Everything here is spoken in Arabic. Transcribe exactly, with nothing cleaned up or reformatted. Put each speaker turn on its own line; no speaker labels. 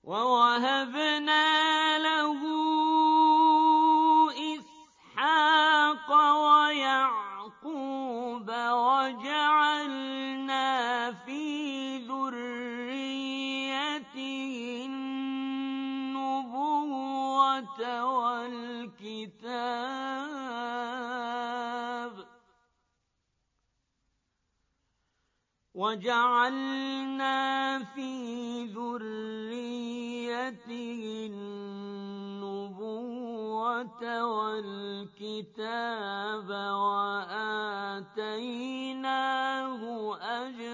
وَوَهَبْنَا لَهُ إِسْحَاقَ وَيَعْقُوبَ وَجَعَلْنَا فِي ذُرِّيَّتِهِ النُّبُوَّةَ وَالْكِتَابَ وَجَعَلْنَا فِي ذُرِّيَّتِهِ النُّبُوَّةَ وَالْكِتَابَ وَآتَيْنَاهُ أَجْرَهُ